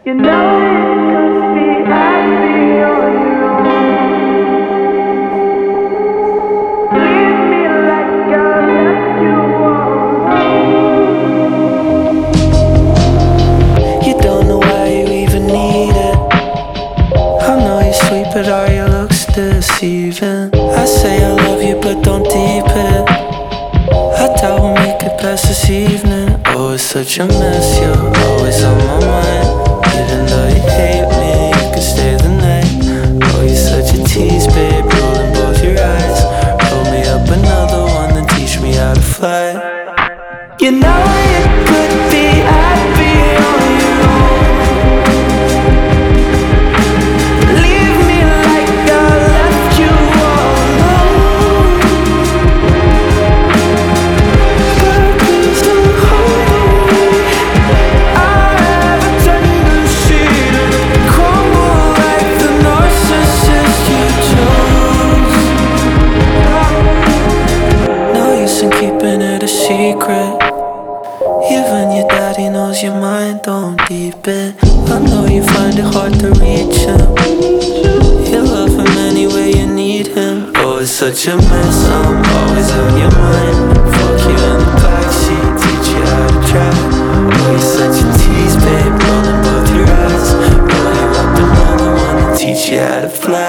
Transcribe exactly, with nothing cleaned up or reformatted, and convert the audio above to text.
You know it could be happy on your own. Leave me like I left you alone. You don't know why you even need it. I know you're sweet, but all your looks deceiving. I say I love you, but don't deep it. I doubt we'll make it past this evening. Oh, it's such a mess, you're always on my mind. Even though you hate me, you can stay the night. Oh, you're such a tease, babe, rolling both your eyes. Roll me up another one and teach me how to fly. You know you could be happy on your own. Leave me like I left you alone. Purpose and holy, I have a tendency to crumble like the narcissist you chose. No use in keeping it a secret. Even your daddy knows your mind, don't deep it. I know you find it hard to reach him. You love him anyway you need him. Oh, it's such a mess, I'm always on your mind. Fuck you in the backseat, teach you how to drive. Oh, you're such a tease, babe, rolling both your eyes. Roll you up another one and teach you how to fly.